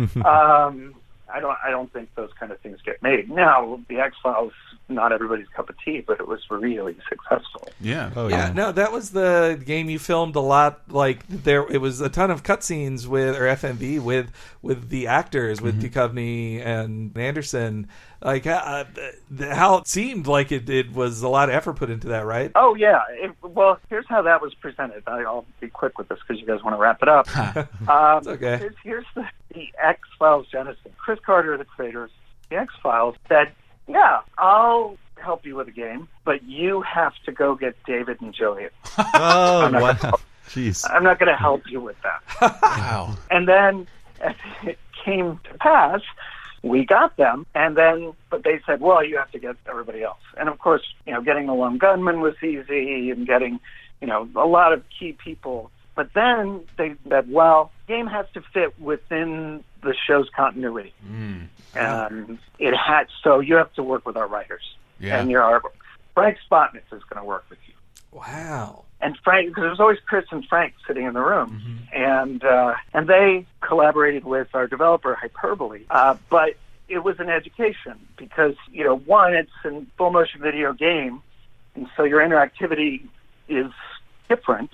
I don't think those kind of things get made. Now, the X-Files, not everybody's cup of tea, but it was really successful. Yeah. Oh, Yeah, no, that was the game you filmed a lot. Like, it was a ton of cutscenes with FMV with the actors, with Duchovny and Anderson. Like, how it seemed like it was a lot of effort put into that, right? Oh, yeah. Well, here's how that was presented. I'll be quick with this because you guys want to wrap it up. It's okay. Here's the X-Files genesis. Chris Carter, the creator of the X-Files, said, yeah, I'll help you with a game, but you have to go get David and Jillian. Oh, wow. Jeez. I'm not going to help you with that. Wow. And then as it came to pass, we got them, but they said, well, you have to get everybody else. And of course, getting the lone gunman was easy and getting, a lot of key people. But then they said, well, the game has to fit within the show's continuity. And so you have to work with our writers and your artwork. Frank Spotnitz is going to work with you. Wow. And Frank, because there was always Chris and Frank sitting in the room, and they collaborated with our developer Hyperbole. But it was an education because one, it's a full motion video game, and so your interactivity is different.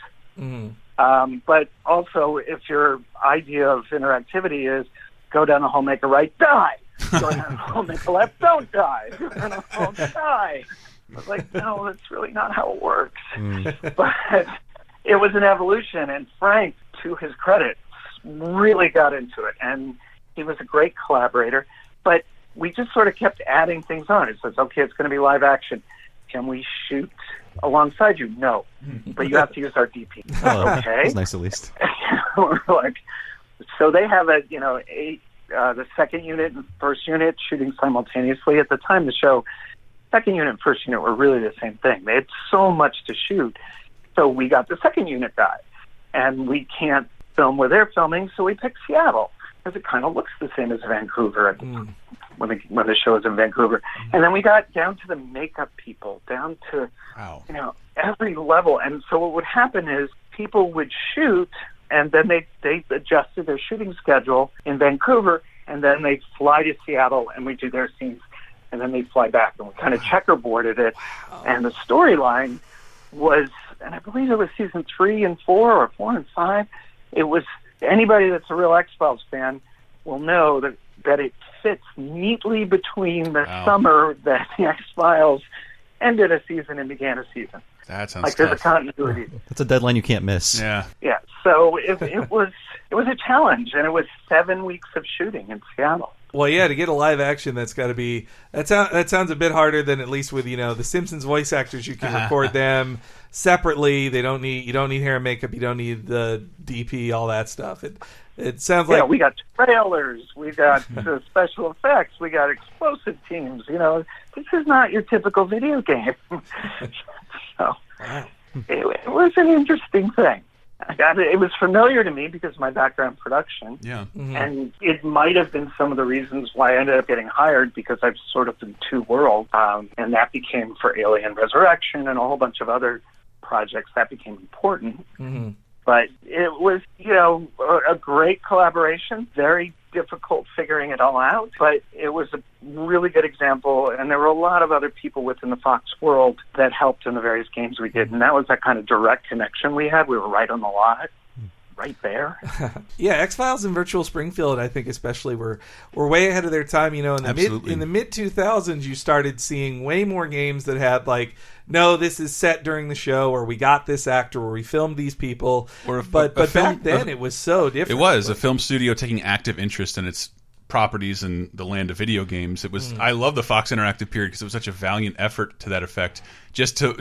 But also, if your idea of interactivity is go down the hole, make a right, die. Go down the hole, make a left, don't die. Go down the hole, die. I was like, no, that's really not how it works. But it was an evolution, and Frank, to his credit, really got into it, and he was a great collaborator. But we just sort of kept adding things on. It says, okay, it's going to be live action. Can we shoot alongside you? No, but you have to use our DP. Oh, Okay. that's nice at least. We're like, so they have the second unit and first unit shooting simultaneously. At the time of the show, second unit and first unit were really the same thing. They had so much to shoot. So we got the second unit guy, and we can't film where they're filming, so we picked Seattle, because it kind of looks the same as Vancouver when the show is in Vancouver. And then we got down to the makeup people, down to every level. And so what would happen is people would shoot, and then they adjusted their shooting schedule in Vancouver, and then they'd fly to Seattle, and we do their scenes, and then they'd fly back, and we kind of checkerboarded it. And the storyline was, and I believe it was season 3 and 4 or 4 and 5, it was, anybody that's a real X-Files fan will know that it fits neatly between the summer that the X-Files ended a season and began a season. That sounds like there's a tough. continuity. That's a deadline you can't miss. Yeah. Yeah. So it was a challenge, and it was 7 weeks of shooting in Seattle. Well, yeah, to get a live action, that's got to be that sounds a bit harder than at least with the Simpsons voice actors. You can record them separately. You don't need hair and makeup. You don't need the DP, all that stuff. It sounds like we got trailers, we got special effects, we got explosive teams. This is not your typical video game. So it was an interesting thing. It was familiar to me because of my background in production. Yeah. Mm-hmm. And it might have been some of the reasons why I ended up getting hired, because I've sort of been two worlds. And that became for Alien Resurrection and a whole bunch of other projects that became important. Mm-hmm. But it was, a great collaboration, very difficult figuring it all out, but it was a really good example, and there were a lot of other people within the Fox world that helped in the various games we did, and that was that kind of direct connection we had. We were right on the lot, right there. Yeah, X-Files and Virtual Springfield, I think especially, were way ahead of their time. In the mid 2000s, you started seeing way more games that had no, this is set during the show, or we got this actor, or we filmed these people. But back then, it was so different. It was a film studio taking active interest in its properties in the land of video games. It was. I love the Fox Interactive period because it was such a valiant effort to that effect. Just to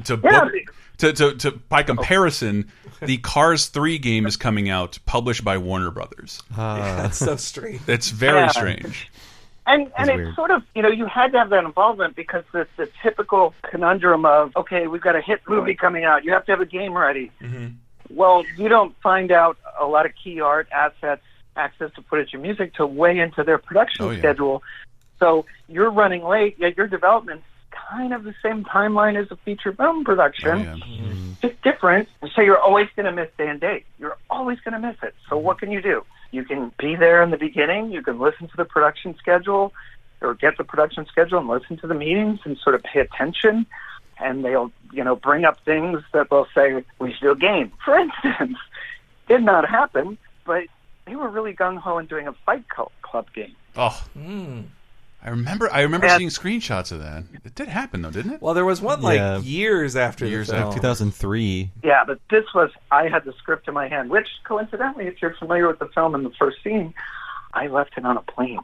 by comparison, the Cars 3 game is coming out, published by Warner Brothers. That's so strange. That's very strange. And it's sort of, you had to have that involvement because the typical conundrum of, okay, we've got a hit movie coming out, you have to have a game ready. Mm-hmm. Well, you don't find out a lot of key art, assets, access to footage and music till way into their production schedule. So you're running late, yet your development's kind of the same timeline as a feature film production, just different. So you're always going to miss day and date. You're always going to miss it. So what can you do? You can be there in the beginning. You can listen to the production schedule or get the production schedule and listen to the meetings and sort of pay attention. And they'll, bring up things that they'll say, we should do a game. For instance, did not happen, but they were really gung-ho in doing a Fight Club game. Oh, I remember seeing screenshots of that. It did happen, though, didn't it? Well, there was one years after the film. 2003. Yeah, but this was, I had the script in my hand, which coincidentally, if you're familiar with the film in the first scene, I left it on a plane.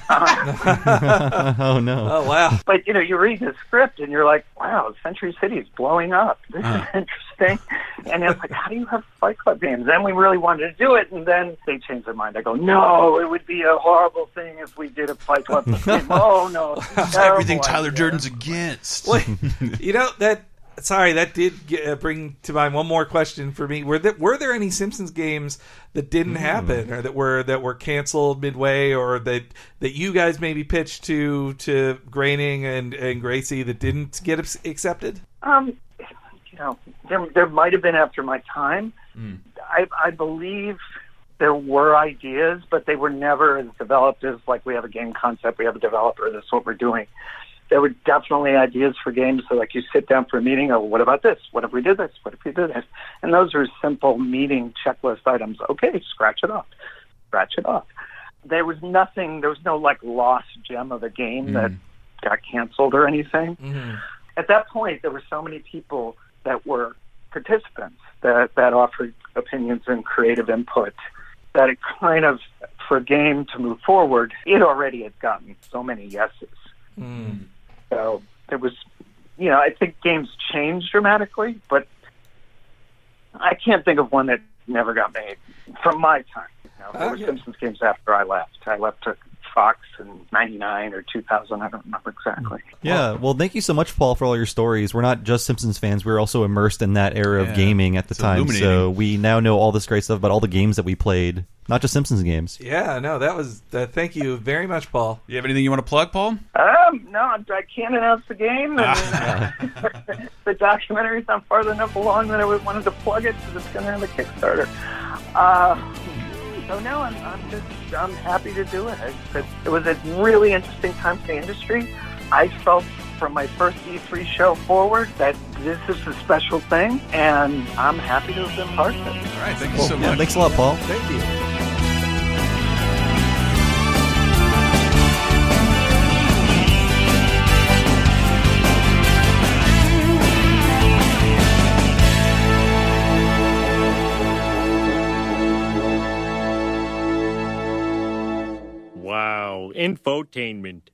Oh, no. Oh, wow. But, you read the script and you're like, wow, Century City is blowing up. This is interesting. And it's like, how do you have Fight Club games? Then we really wanted to do it, and then they changed their mind. I go, no, it would be a horrible thing if we did a Fight Club game. Oh, no. It's everything Tyler Durden's against. Well, that did bring to mind one more question for me. Were there any Simpsons games that didn't happen, or that were canceled midway, or that you guys maybe pitched to Groening and Gracie that didn't get accepted? There might have been after my time. I believe there were ideas, but they were never as developed as we have a game concept, we have a developer, this is what we're doing. There were definitely ideas for games. So you sit down for a meeting, what about this? What if we did this? What if we did this? And those are simple meeting checklist items. Okay, scratch it off. There was no lost gem of a game that got canceled or anything. Mm-hmm. At that point, there were so many people that were participants that offered opinions and creative input that it kind of for a game to move forward, it already had gotten so many yeses. So there was, I think games change dramatically, but I can't think of one that never got made from my time. There were Simpsons games after I left. I left to Fox in 99 or 2000. I don't remember exactly. Yeah, well, thank you so much, Paul, for all your stories. We're not just Simpsons fans. We're also immersed in that era of gaming at the time. So we now know all this great stuff about all the games that we played, not just Simpsons games. Yeah, no, that was... thank you very much, Paul. You have anything you want to plug, Paul? No, I can't announce the game. And, the documentary's not far enough along that I wanted to plug it because it's going to have a Kickstarter. So no, I'm happy to do it. It was a really interesting time for the industry. I felt from my first E3 show forward that this is a special thing, and I'm happy to have been part of it. All right, thank you so much. Thanks a lot, Paul. Thank you. Wow, infotainment.